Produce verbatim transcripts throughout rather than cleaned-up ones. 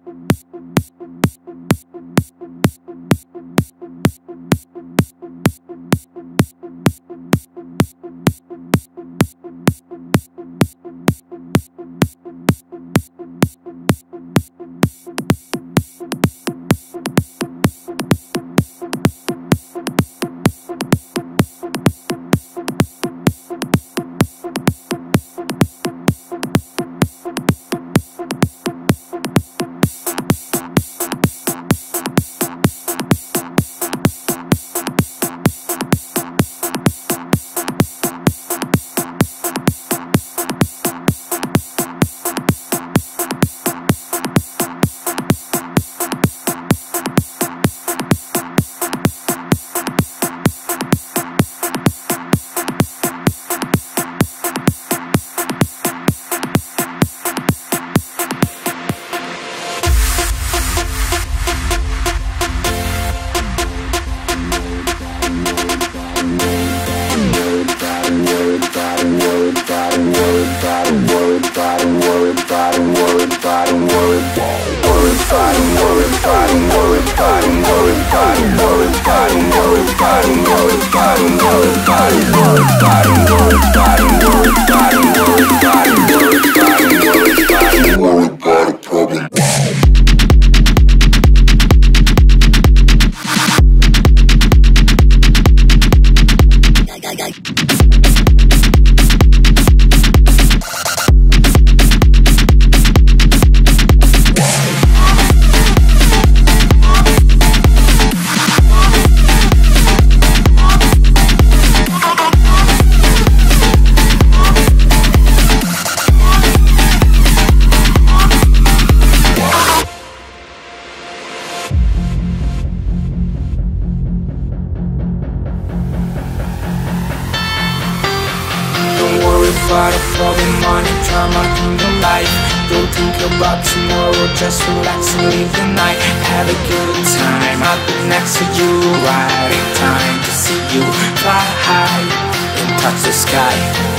For the falling morning, drama in the life. Don't think about tomorrow, just relax and live the night. Have a good time, I'll be next to you. Right in time to see you fly high and touch the sky.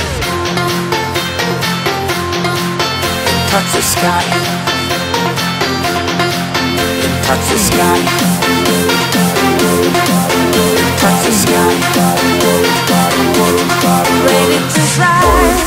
And touch the sky. And touch the sky. And touch the sky. Ready to fly.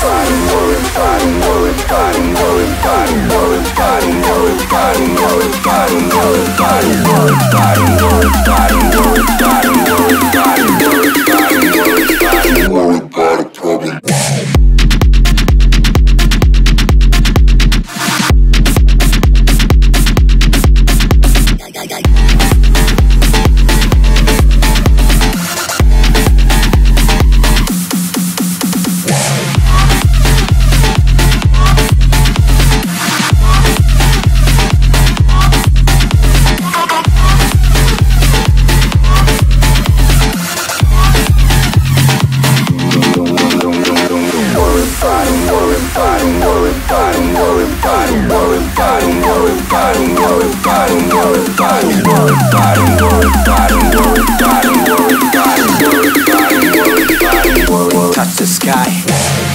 Touch the sky.